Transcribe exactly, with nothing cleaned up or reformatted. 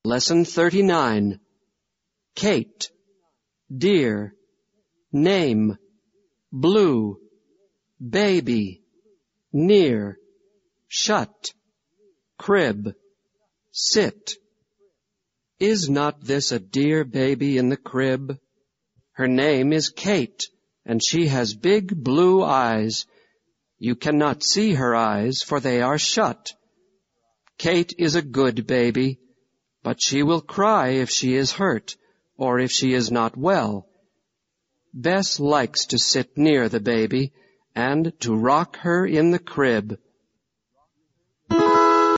Lesson thirty-nine. Kate, dear, name, blue, baby, near, shut, crib, sit. Is not this a dear baby in the crib? Her name is Kate, and she has big blue eyes. You cannot see her eyes, for they are shut. Kate is a good baby, but she will cry if she is hurt, or if she is not well. Bess likes to sit near the baby and to rock her in the crib.